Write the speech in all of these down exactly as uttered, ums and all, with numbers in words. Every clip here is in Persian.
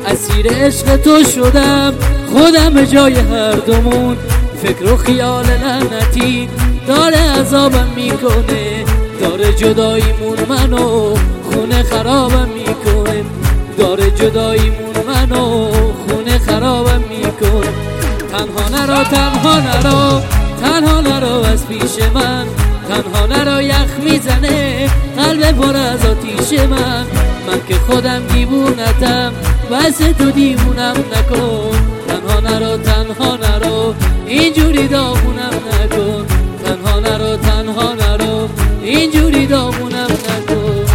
اسیر عشق تو شدم خودم به جای هر دومون. فکر و خیال لعنتی داره عذابم میکنه، داره جداییمون منو خونه خرابم میکنه، داره جداییمون منو خونه خرابم میکنه. تنها نرو تنها نرو تنها نرو از پیش من، تنها نرو یخ میزنه قلب پر از آتیش من. من که خودم دیوونتم بس تو دیوونم نکن. تنها نرو تنها نرو اینجوری داغونم نکن. تنها نرو تنها نرو اینجوری داغونم نکن.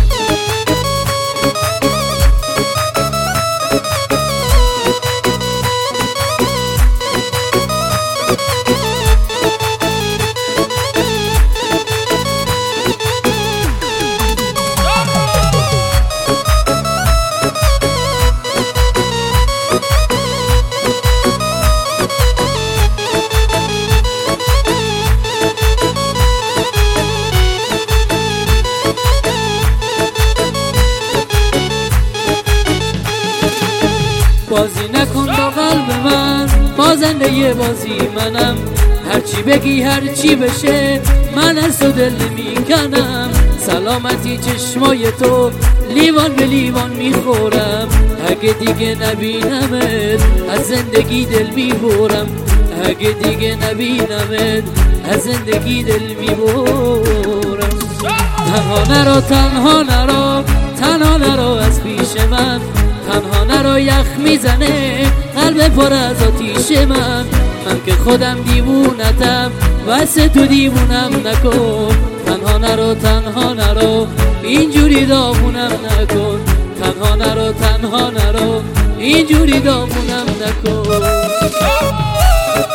بازی نکن با قلب من، بازنده یه بازی منم. هرچی بگی هرچی بشه من از تو دل نمیکنم. سلامتی چشمای تو لیوان به لیوان میخورم. اگه دیگه نبینمت از زندگی دل میبرم. اگه دیگه نبینمت از زندگی دل میبرم. تنها نرو تنها نرو تنها نرو از پیش من، تنها نرو یخ میزنه قلب پر از آتیش من. من که خودم دیوونتم واسه تو دیوونم نکن. تنها نرو تنها نرو اینجوری داغونم نکن. تنها نرو تنها نرو اینجوری داغونم نکن.